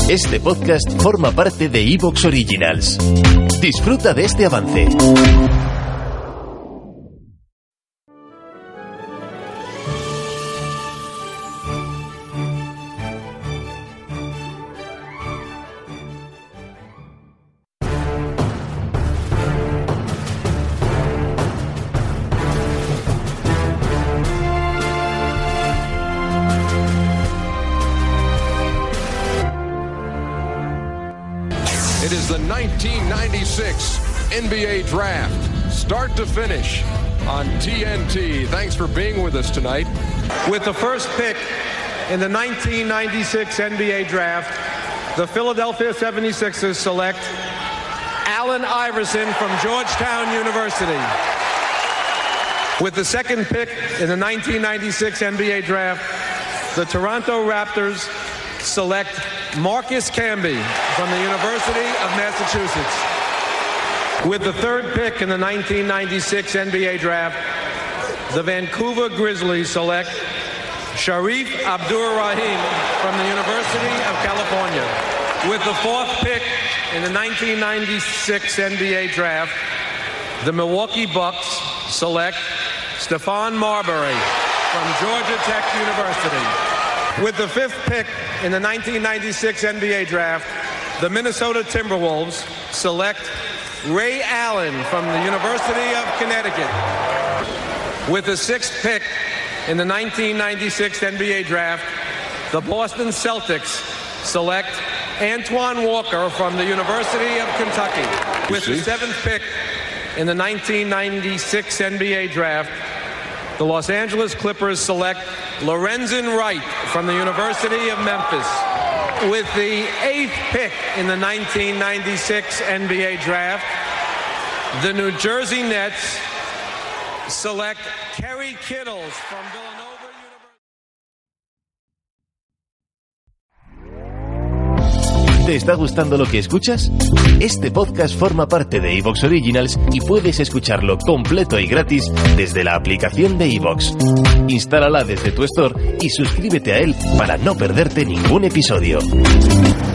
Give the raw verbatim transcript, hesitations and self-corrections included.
Este podcast forma parte de iVoox Originals. Disfruta de este avance. It is the nineteen ninety-six N B A Draft, start to finish on T N T. Thanks for being with us tonight. With the first pick in the nineteen ninety-six N B A Draft, the Philadelphia seventy-sixers select Allen Iverson from Georgetown University. With the second pick in the nineteen ninety-six N B A Draft, the Toronto Raptors select Marcus Camby from the University of Massachusetts. With the third pick in the nineteen ninety-six N B A Draft, the Vancouver Grizzlies select Sharif Abdur-Rahim from the University of California. With the fourth pick in the nineteen ninety-six N B A Draft, the Milwaukee Bucks select Stephon Marbury from Georgia Tech University. With the fifth pick in the nineteen ninety-six N B A Draft, the Minnesota Timberwolves select Ray Allen from the University of Connecticut. With the sixth pick in the nineteen ninety-six N B A Draft, the Boston Celtics select Antoine Walker from the University of Kentucky. With the seventh pick in the nineteen ninety-six N B A Draft, the Los Angeles Clippers select Lorenzen Wright from the University of Memphis. With the eighth pick in the nineteen ninety-six N B A Draft, the New Jersey Nets select Kerry Kittles from Villanova University. ¿Te está gustando lo que escuchas? Este podcast forma parte de iVoox Originals y puedes escucharlo completo y gratis desde la aplicación de iVoox. Instálala desde tu store y suscríbete a él para no perderte ningún episodio.